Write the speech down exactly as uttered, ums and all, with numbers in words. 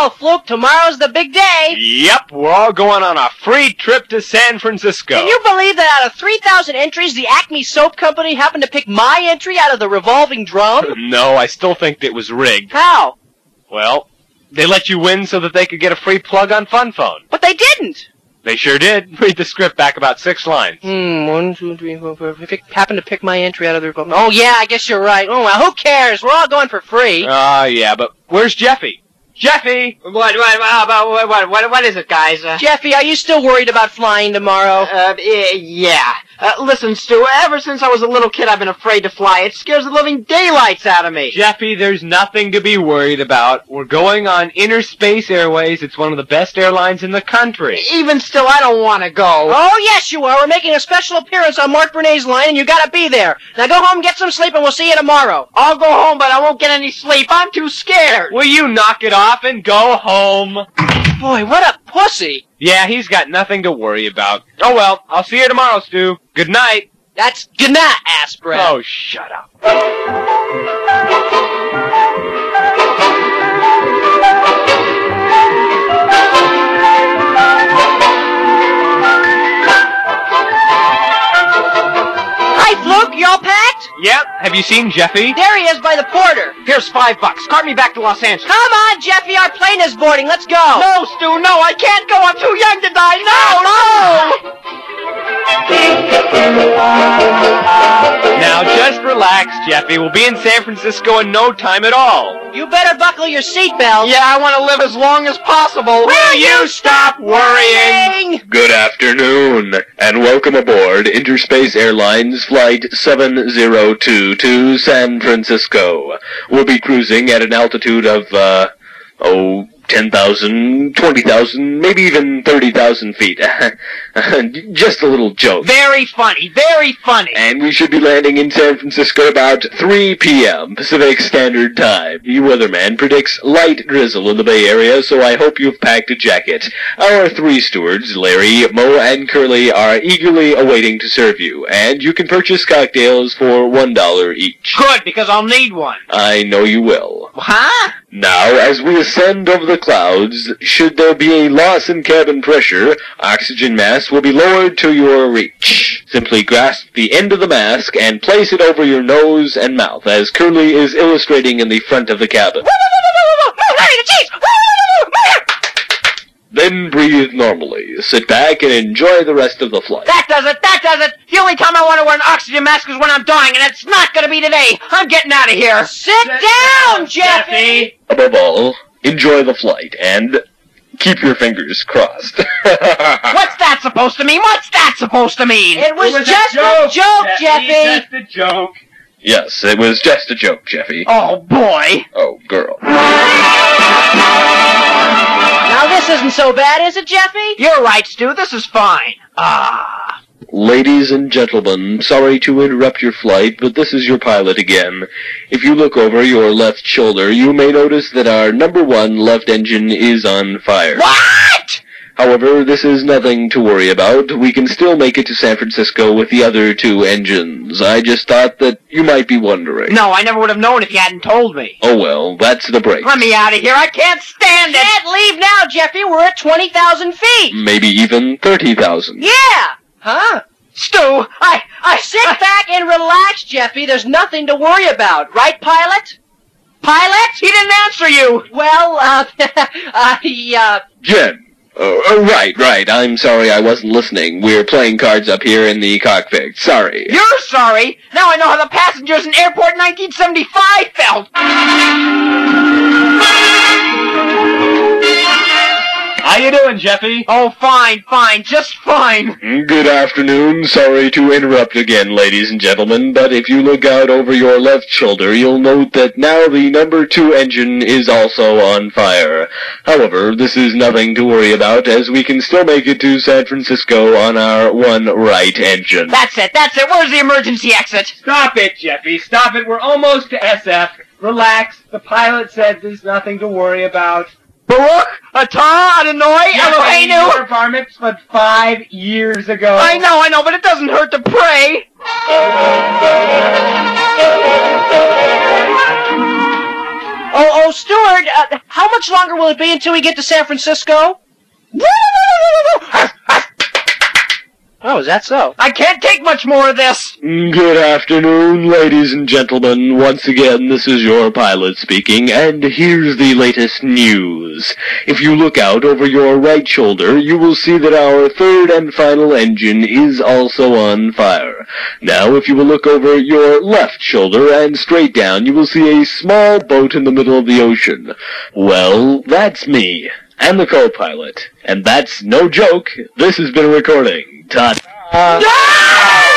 Well, Fluke, tomorrow's the big day. Yep, we're all going on a free trip to San Francisco. Can you believe that out of three thousand entries, the Acme Soap Company happened to pick my entry out of the revolving drum? No, I still think it was rigged. How? Well, they let you win so that they could get a free plug on Fun Phone. But they didn't. They sure did. Read the script back about six lines. Hmm, one, two, three, four, five. If it happened to pick my entry out of the revolving... Oh, yeah, I guess you're right. Oh, well, who cares? We're all going for free. Ah, uh, yeah, but where's Jeffy? Jeffy! What, what, what, what, what, what is it, guys? Uh, Jeffy, are you still worried about flying tomorrow? Uh, yeah. Uh, listen, Stu, ever since I was a little kid, I've been afraid to fly. It scares the living daylights out of me. Jeffy, there's nothing to be worried about. We're going on Interspace Airways. It's one of the best airlines in the country. Even still, I don't want to go. Oh, yes, you are. We're making a special appearance on Mark Bernay's line, and you gotta be there. Now go home, get some sleep, and we'll see you tomorrow. I'll go home, but I won't get any sleep. I'm too scared. Will you knock it off and go home? Boy, what a pussy. Yeah, he's got nothing to worry about. Oh, well, I'll see you tomorrow, Stu. Good night. That's good night, ass breath. Oh, shut up. Hi, Fluke. You all packed? Yep. Have you seen Jeffy? There he is by the porter. Here's five bucks. Cart me back to Los Angeles. Come on, Jeffy. Our plane is boarding. Let's go. No, Stu, no. I can't go. I'm too young to die. No, no. Now, just relax, Jeffy. We'll be in San Francisco in no time at all. You better buckle your seatbelt. Yeah, I want to live as long as possible. Will you stop worrying? Good afternoon, and welcome aboard Interspace Airlines Flight seven zero two to San Francisco. We'll be cruising at an altitude of, uh, oh, ten thousand, twenty thousand, maybe even thirty thousand feet. Just a little joke. Very funny, very funny. And we should be landing in San Francisco about three p.m. Pacific Standard Time. The weatherman predicts light drizzle in the Bay Area, so I hope you've packed a jacket. Our three stewards, Larry, Mo, and Curly, are eagerly awaiting to serve you, and you can purchase cocktails for one dollar each. Good, because I'll need one. I know you will. Huh? Now, as we ascend over the clouds, should there be a loss in cabin pressure, oxygen masks will be lowered to your reach. Simply grasp the end of the mask and place it over your nose and mouth, as Curly is illustrating in the front of the cabin. Larry, the cheese! Then breathe normally. Sit back and enjoy the rest of the flight. That does it, that does it! The only time I want to wear an oxygen mask is when I'm dying, and it's not going to be today! I'm getting out of here! Sit down, Jeffy! Above all, enjoy the flight, and keep your fingers crossed. What's that supposed to mean? What's that supposed to mean? It was, it was just a joke, a joke Jeffy! Just a joke. Yes, it was just a joke, Jeffy. Oh, boy. Oh, girl. Now this isn't so bad, is it, Jeffy? You're right, Stu. This is fine. Ah. Ladies and gentlemen, sorry to interrupt your flight, but this is your pilot again. If you look over your left shoulder, you may notice that our number one left engine is on fire. What? However, this is nothing to worry about. We can still make it to San Francisco with the other two engines. I just thought that you might be wondering. No, I never would have known if you hadn't told me. Oh well, that's the break. Let me out of here. I can't stand it. Can't leave now, Jeffy. We're at twenty thousand feet. Maybe even thirty thousand. Yeah. Huh? Stu, I, I... Sit I, back and relax, Jeffy. There's nothing to worry about. Right, pilot? Pilot? He didn't answer you. Well, uh, I, uh... Jen. Oh, oh, right, right. I'm sorry I wasn't listening. We're playing cards up here in the cockpit. Sorry. You're sorry? Now I know how the passengers in Airport nineteen seventy-five felt. How you doing, Jeffy? Oh, fine, fine, just fine. Good afternoon. Sorry to interrupt again, ladies and gentlemen, but if you look out over your left shoulder, you'll note that now the number two engine is also on fire. However, this is nothing to worry about, as we can still make it to San Francisco on our one right engine. That's it, that's it. Where's the emergency exit? Stop it, Jeffy. Stop it. We're almost to S F. Relax. The pilot said there's nothing to worry about. Baruch Atah Adonai Eloheinu. You were bar mitzvahed five years ago. I know, I know, but it doesn't hurt to pray. Oh, oh, Steward, uh, uh, how much longer will it be until we get to San Francisco? Oh, is that so? I can't take much more of this! Good afternoon, ladies and gentlemen. Once again, this is your pilot speaking, and here's the latest news. If you look out over your right shoulder, you will see that our third and final engine is also on fire. Now, if you will look over your left shoulder and straight down, you will see a small boat in the middle of the ocean. Well, that's me. And the co-pilot. And that's no joke. This has been a recording. Ta-ta. No!